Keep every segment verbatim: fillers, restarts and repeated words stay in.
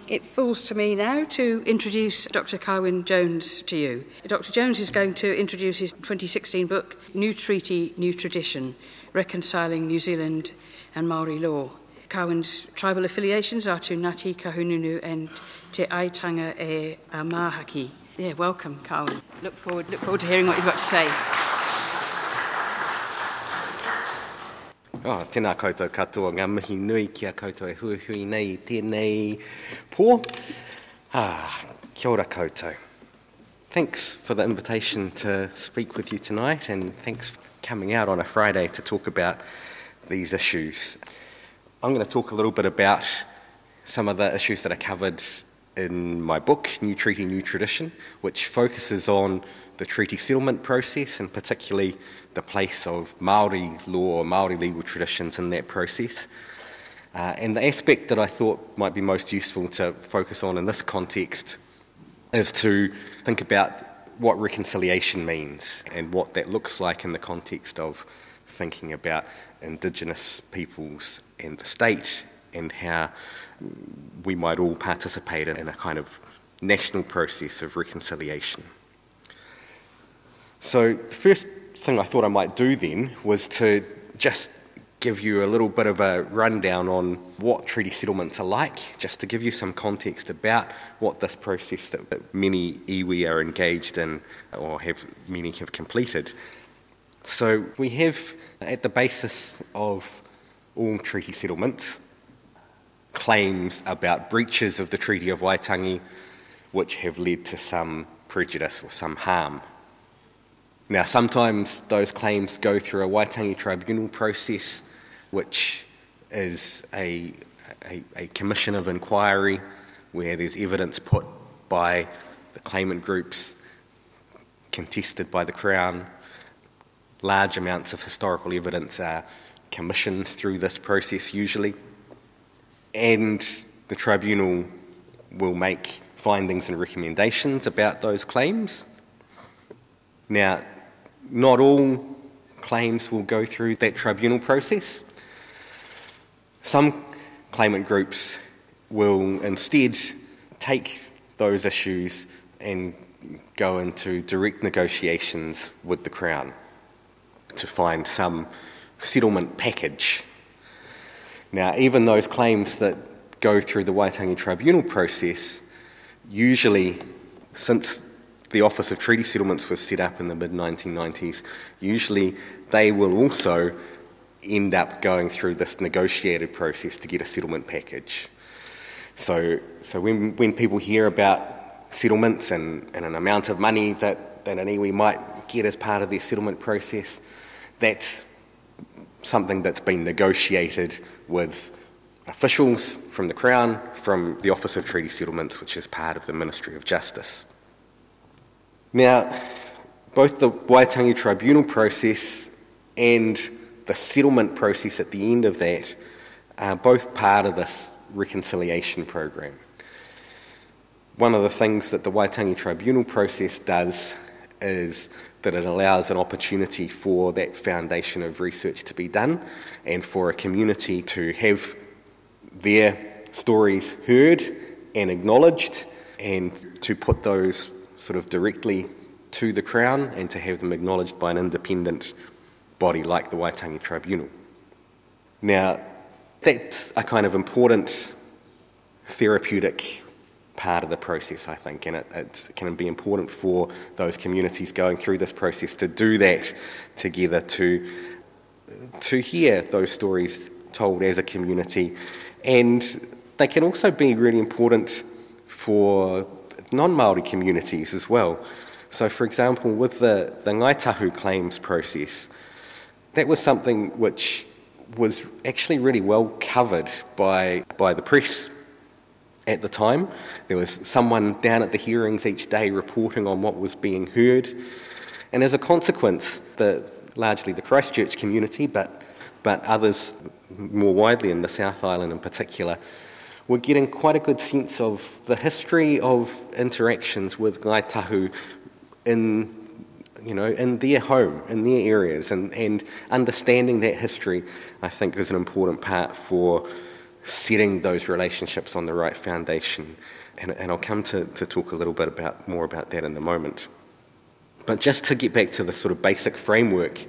It falls to me now to introduce Doctor Carwyn Jones to you. Doctor Jones is going to introduce his twenty sixteen book, New Treaty, New Tradition, Reconciling New Zealand and Maori Law. Carwyn's tribal affiliations are to Ngāti Kahungunu and Te Aitanga e Amahaki. Yeah, welcome, Carwyn. Look forward, look forward to hearing what you've got to say. Oh, tēnā koutou katoa, ngā mihi nui kia koutou e hui hui nei tēnei pō. Ah, kia ora koutou. Thanks for the invitation to speak with you tonight, and thanks for coming out on a Friday to talk about these issues. I'm going to talk a little bit about some of the issues that are covered in my book, New Treaty, New Tradition, which focuses on the treaty settlement process and particularly the place of Māori law, Māori legal traditions in that process. Uh, and the aspect that I thought might be most useful to focus on in this context is to think about what reconciliation means and what that looks like in the context of thinking about Indigenous peoples and the state and how we might all participate in a kind of national process of reconciliation. So the first thing I thought I might do then was to just give you a little bit of a rundown on what treaty settlements are like, just to give you some context about what this process that many iwi are engaged in or have many have completed. So we have at the basis of all treaty settlements claims about breaches of the Treaty of Waitangi which have led to some prejudice or some harm. Now, sometimes those claims go through a Waitangi tribunal process, which is a, a, a commission of inquiry where there's evidence put by the claimant groups, contested by the Crown. Large amounts of historical evidence are commissioned through this process usually, and the tribunal will make findings and recommendations about those claims. Now, not all claims will go through that tribunal process. Some claimant groups will instead take those issues and go into direct negotiations with the Crown to find some settlement package. Now, even those claims that go through the Waitangi tribunal process, usually, since the Office of Treaty Settlements was set up in the mid nineteen nineties, usually they will also end up going through this negotiated process to get a settlement package. So so when when people hear about settlements and, and an amount of money that, that an iwi might get as part of their settlement process, that's something that's been negotiated with officials from the Crown, from the Office of Treaty Settlements, which is part of the Ministry of Justice. Now, both the Waitangi tribunal process and the settlement process at the end of that are both part of this reconciliation program. One of the things that the Waitangi tribunal process does is that it allows an opportunity for that foundation of research to be done and for a community to have their stories heard and acknowledged and to put those sort of directly to the Crown and to have them acknowledged by an independent body like the Waitangi Tribunal. Now, that's a kind of important therapeutic part of the process, I think, and it, it can be important for those communities going through this process to do that together, to, to hear those stories told as a community. And they can also be really important for non-Māori communities as well. So, for example, with the, the Ngai Tahu claims process, that was something which was actually really well covered by, by the press at the time. There was someone down at the hearings each day reporting on what was being heard. And as a consequence, the, largely the Christchurch community, but, but others more widely in the South Island in particular, we're getting quite a good sense of the history of interactions with Ngai Tahu in, you know, in their home, in their areas, and, and understanding that history, I think, is an important part for setting those relationships on the right foundation. And, and I'll come to, to talk a little bit about more about that in a moment. But just to get back to the sort of basic framework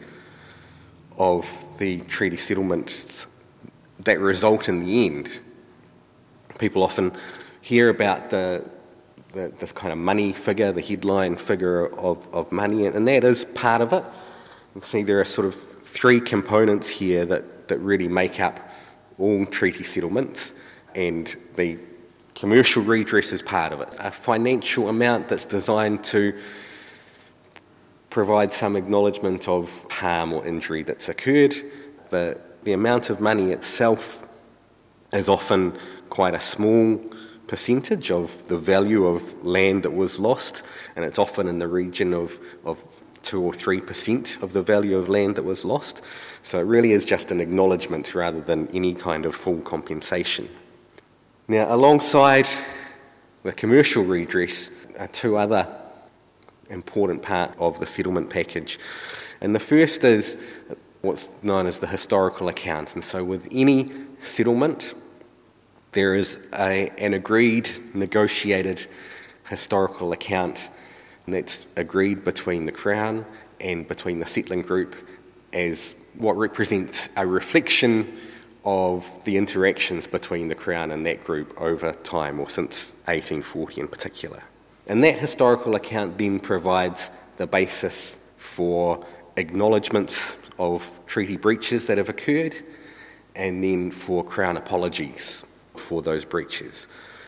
of the treaty settlements that result in the end, people often hear about the, the this kind of money figure, the headline figure of, of money, and that is part of it. You can see there are sort of three components here that, that really make up all treaty settlements, and the commercial redress is part of it. A financial amount that's designed to provide some acknowledgement of harm or injury that's occurred. The, the amount of money itself is often quite a small percentage of the value of land that was lost, and it's often in the region of, of two or three percent of the value of land that was lost. So it really is just an acknowledgement rather than any kind of full compensation. Now, alongside the commercial redress are two other important part of the settlement package. And the first is what's known as the historical account. And so with any settlement, there is a, an agreed, negotiated historical account that's agreed between the Crown and between the settling group as what represents a reflection of the interactions between the Crown and that group over time, or since eighteen forty in particular. And that historical account then provides the basis for acknowledgements of treaty breaches that have occurred, and then for Crown apologies for those breaches.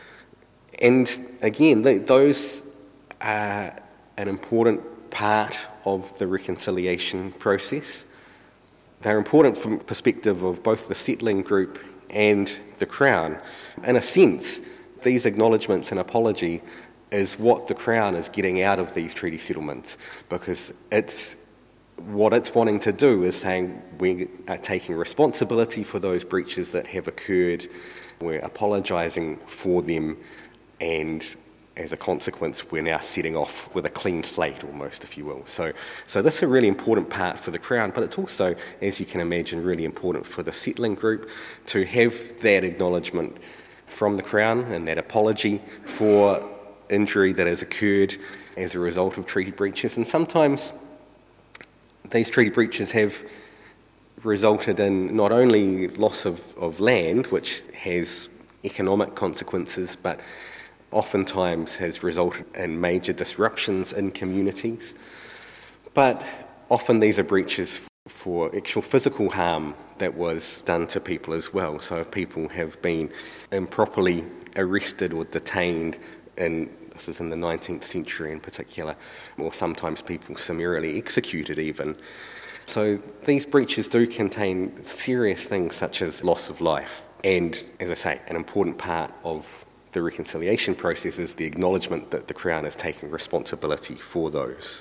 And again, th- those are an important part of the reconciliation process. They're important from the perspective of both the settling group and the Crown. In a sense, these acknowledgements and apology is what the Crown is getting out of these treaty settlements, because it's what it's wanting to do is saying we are taking responsibility for those breaches that have occurred, we're apologising for them, and as a consequence we're now setting off with a clean slate almost, if you will. So, so that's a really important part for the Crown, but it's also, as you can imagine, really important for the settling group to have that acknowledgement from the Crown and that apology for injury that has occurred as a result of treaty breaches. And sometimes these treaty breaches have resulted in not only loss of, of land, which has economic consequences, but oftentimes has resulted in major disruptions in communities. But often these are breaches for actual physical harm that was done to people as well. So if people have been improperly arrested or detained, and this is in the nineteenth century in particular, or sometimes people summarily executed even. So these breaches do contain serious things such as loss of life. And as I say, an important part of the reconciliation process is the acknowledgement that the Crown is taking responsibility for those.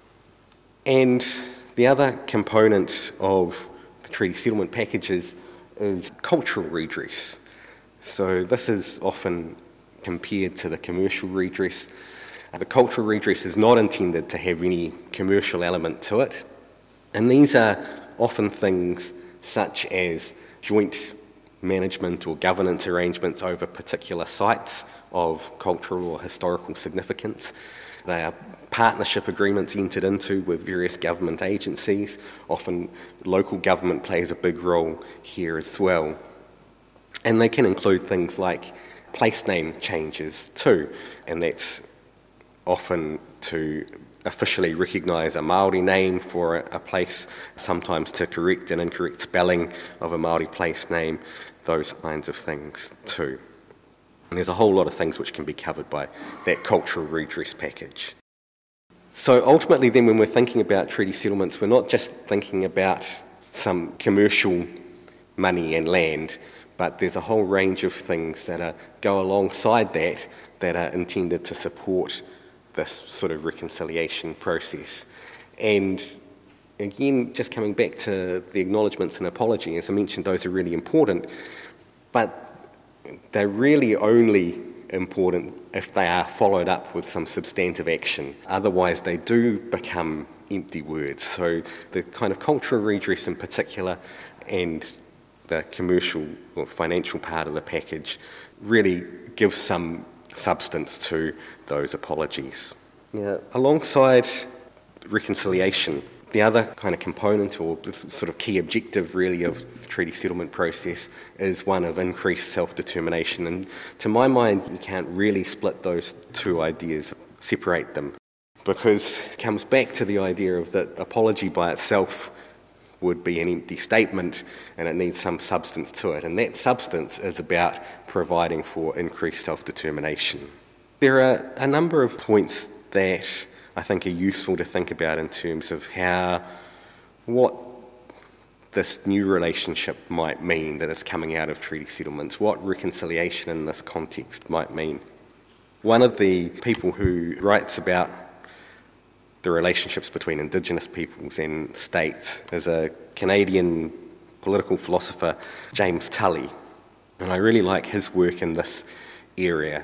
And the other component of the treaty settlement packages is cultural redress. So this is often compared to the commercial redress. The cultural redress is not intended to have any commercial element to it. And these are often things such as joint management or governance arrangements over particular sites of cultural or historical significance. They are partnership agreements entered into with various government agencies. Often local government plays a big role here as well. And they can include things like place name changes too, and that's often to officially recognise a Māori name for a, a place, sometimes to correct an incorrect spelling of a Māori place name, those kinds of things too. And there's a whole lot of things which can be covered by that cultural redress package. So ultimately then, when we're thinking about treaty settlements, we're not just thinking about some commercial money and land, but there's a whole range of things that are, go alongside that that are intended to support this sort of reconciliation process. And again, just coming back to the acknowledgements and apology, as I mentioned, those are really important, but they're really only important if they are followed up with some substantive action. Otherwise, they do become empty words. So the kind of cultural redress in particular, and the commercial or financial part of the package, really gives some substance to those apologies. Now, alongside reconciliation, the other kind of component or the sort of key objective really of the treaty settlement process is one of increased self-determination. And to my mind, you can't really split those two ideas, separate them, because it comes back to the idea of that apology by itself would be an empty statement and it needs some substance to it. And that substance is about providing for increased self-determination. There are a number of points that I think are useful to think about in terms of how, what this new relationship might mean that is coming out of treaty settlements, what reconciliation in this context might mean. One of the people who writes about the relationships between Indigenous peoples and states is a Canadian political philosopher, James Tully, and I really like his work in this area.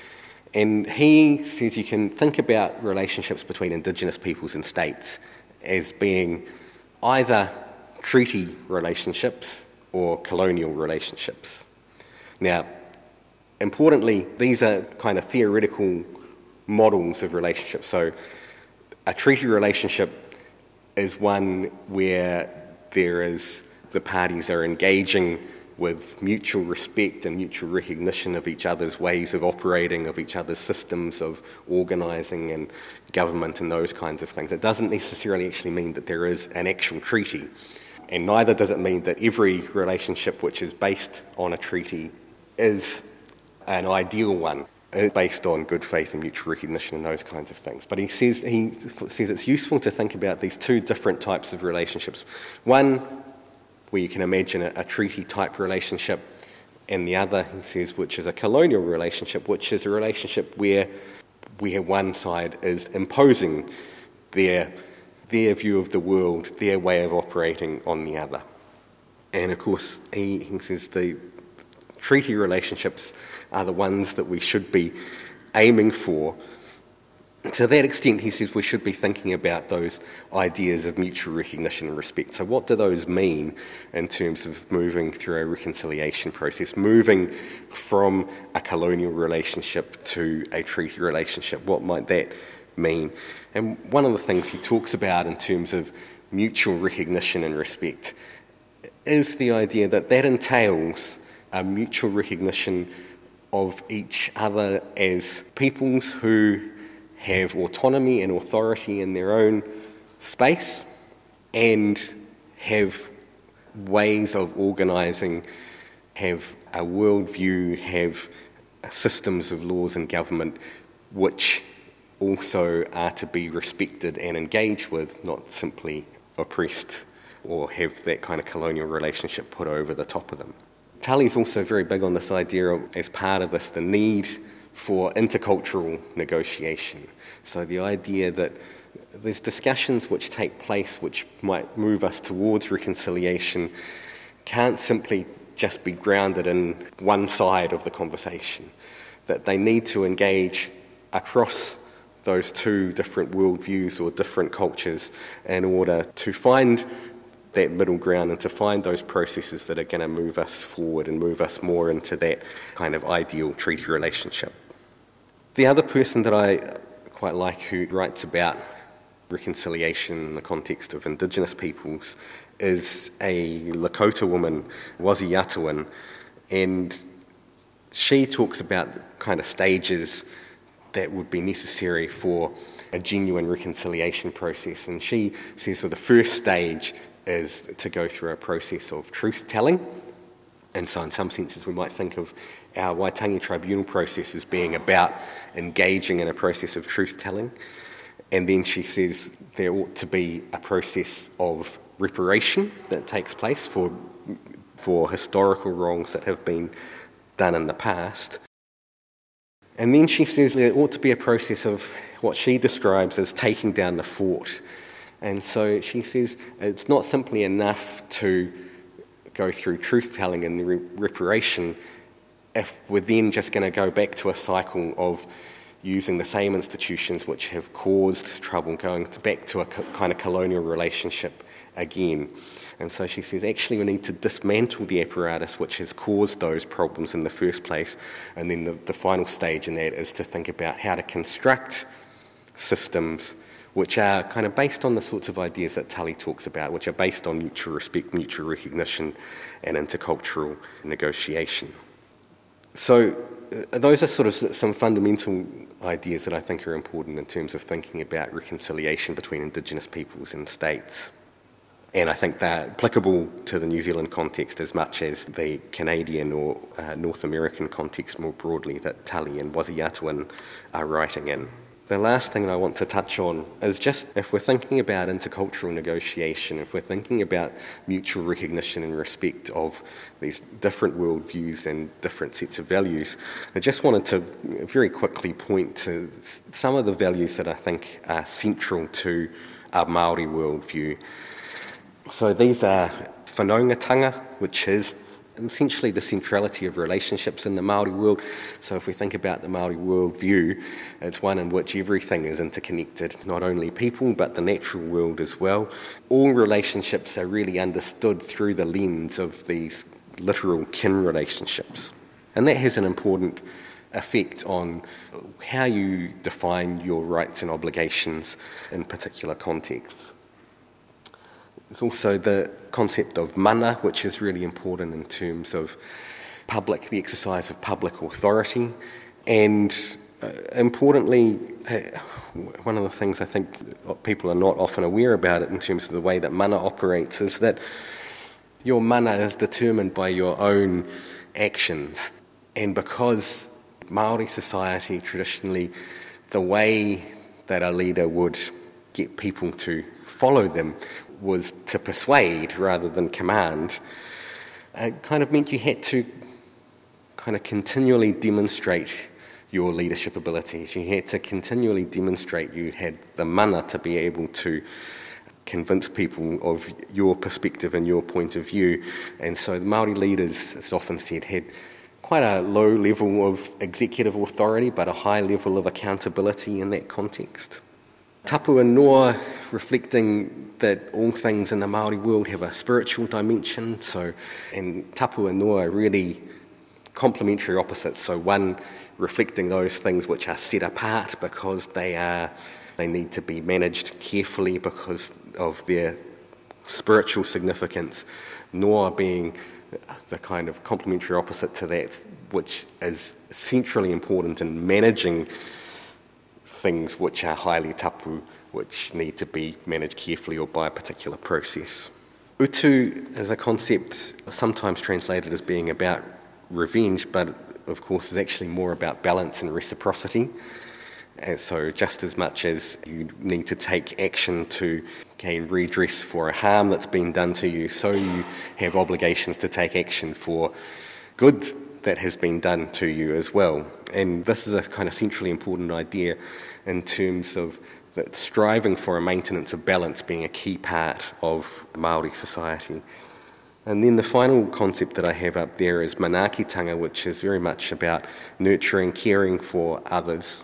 And he says you can think about relationships between Indigenous peoples and states as being either treaty relationships or colonial relationships. Now, importantly, these are kind of theoretical models of relationships. So a treaty relationship is one where there is, the parties are engaging with mutual respect and mutual recognition of each other's ways of operating, of each other's systems of organising and government and those kinds of things. It doesn't necessarily actually mean that there is an actual treaty, and neither does it mean that every relationship which is based on a treaty is an ideal one, based on good faith and mutual recognition and those kinds of things. But he says, he says it's useful to think about these two different types of relationships. One where you can imagine a, a treaty-type relationship, and the other, he says, which is a colonial relationship, which is a relationship where, where one side is imposing their, their view of the world, their way of operating on the other. And of course, he, he says the treaty relationships are the ones that we should be aiming for. To that extent, he says we should be thinking about those ideas of mutual recognition and respect. So what do those mean in terms of moving through a reconciliation process, moving from a colonial relationship to a treaty relationship? What might that mean? And one of the things he talks about in terms of mutual recognition and respect is the idea that that entails a mutual recognition of each other as peoples who have autonomy and authority in their own space and have ways of organising, have a worldview, have systems of laws and government which also are to be respected and engaged with, not simply oppressed or have that kind of colonial relationship put over the top of them. Tully's also very big on this idea of, as part of this, the need for intercultural negotiation. So the idea that there's discussions which take place which might move us towards reconciliation can't simply just be grounded in one side of the conversation, that they need to engage across those two different worldviews or different cultures in order to find that middle ground and to find those processes that are going to move us forward and move us more into that kind of ideal treaty relationship. The other person that I quite like who writes about reconciliation in the context of Indigenous peoples is a Lakota woman, Waziatuan, and she talks about the kind of stages that would be necessary for a genuine reconciliation process. And she says so the first stage is to go through a process of truth-telling. And so in some senses we might think of our Waitangi Tribunal process as being about engaging in a process of truth-telling. And then she says there ought to be a process of reparation that takes place for, for historical wrongs that have been done in the past. And then she says there ought to be a process of what she describes as taking down the fort. And so she says it's not simply enough to go through truth-telling and the re- reparation if we're then just going to go back to a cycle of using the same institutions which have caused trouble, going back to a co- kind of colonial relationship again. And so she says, actually, we need to dismantle the apparatus which has caused those problems in the first place. And then the, the final stage in that is to think about how to construct systems which are kind of based on the sorts of ideas that Tully talks about, which are based on mutual respect, mutual recognition, and intercultural negotiation. So uh, those are sort of some fundamental ideas that I think are important in terms of thinking about reconciliation between Indigenous peoples and states. And I think they're applicable to the New Zealand context as much as the Canadian or uh, North American context more broadly that Tully and Waziatuan are writing in. The last thing I want to touch on is just if we're thinking about intercultural negotiation, if we're thinking about mutual recognition and respect of these different worldviews and different sets of values, I just wanted to very quickly point to some of the values that I think are central to our Māori worldview. So these are whanaungatanga, which is essentially the centrality of relationships in the Māori world. So if we think about the Māori worldview, it's one in which everything is interconnected, not only people, but the natural world as well. All relationships are really understood through the lens of these literal kin relationships. And that has an important effect on how you define your rights and obligations in particular contexts. There's also the concept of mana, which is really important in terms of public, the exercise of public authority. And uh, importantly, uh, one of the things I think people are not often aware about it in terms of the way that mana operates is that your mana is determined by your own actions. And because Māori society traditionally, the way that a leader would get people to follow them was to persuade rather than command, it kind of meant you had to kind of continually demonstrate your leadership abilities. You had to continually demonstrate you had the mana to be able to convince people of your perspective and your point of view. And so the Māori leaders, it's often said, had quite a low level of executive authority, but a high level of accountability in that context. Tapu Noa, reflecting that all things in the Māori world have a spiritual dimension, so and Tapu Noa are really complementary opposites. So one reflecting those things which are set apart because they are they need to be managed carefully because of their spiritual significance. Noa being the kind of complementary opposite to that, which is centrally important in managing things which are highly tapu, which need to be managed carefully or by a particular process. Utu is a concept sometimes translated as being about revenge, but of course is actually more about balance and reciprocity. And so just as much as you need to take action to gain redress for a harm that's been done to you, so you have obligations to take action for good that has been done to you as well. And this is a kind of centrally important idea in terms of the striving for a maintenance of balance being a key part of Māori society. And then the final concept that I have up there is manaakitanga, which is very much about nurturing, caring for others.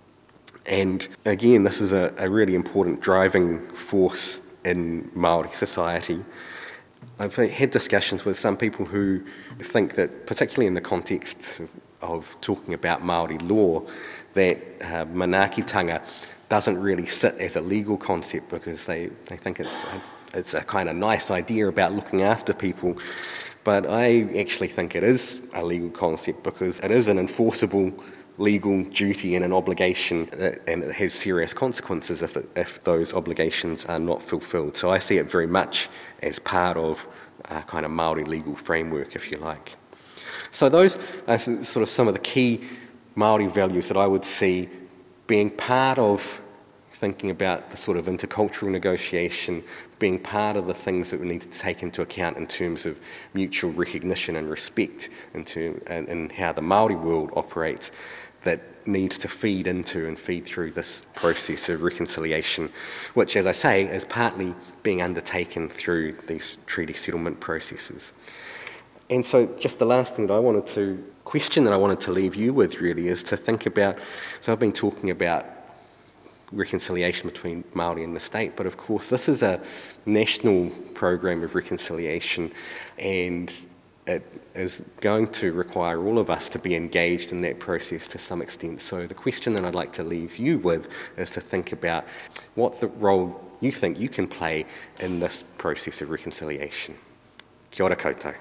And again, this is a, a really important driving force in Māori society. I've had discussions with some people who think that, particularly in the context of, of talking about Māori law, that uh, manaakitanga doesn't really sit as a legal concept because they, they think it's, it's it's a kind of nice idea about looking after people. But I actually think it is a legal concept because it is an enforceable legal duty and an obligation, and it has serious consequences if it, if those obligations are not fulfilled. So I see it very much as part of a kind of Māori legal framework, if you like. So those are sort of some of the key Māori values that I would see being part of thinking about the sort of intercultural negotiation, being part of the things that we need to take into account in terms of mutual recognition and respect in term, and, and how the Māori world operates, that needs to feed into and feed through this process of reconciliation, which, as I say, is partly being undertaken through these treaty settlement processes. And so just the last thing that I wanted to question that I wanted to leave you with really is to think about, so I've been talking about reconciliation between Māori and the state, but of course this is a national program of reconciliation, and it is going to require all of us to be engaged in that process to some extent. So the question that I'd like to leave you with is to think about what the role you think you can play in this process of reconciliation. Kia ora koutou.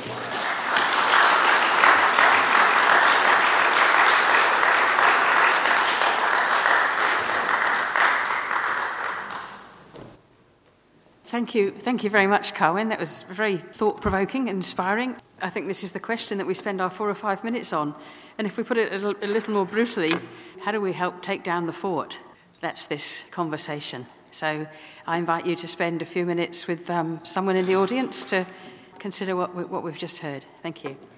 Thank you. Thank you very much, Carwyn. That was very thought-provoking and inspiring. I think this is the question that we spend our four or five minutes on. And if we put it a little, a little more brutally, how do we help take down the fort? That's this conversation. So I invite you to spend a few minutes with um, someone in the audience to consider what, we, what we've just heard. Thank you.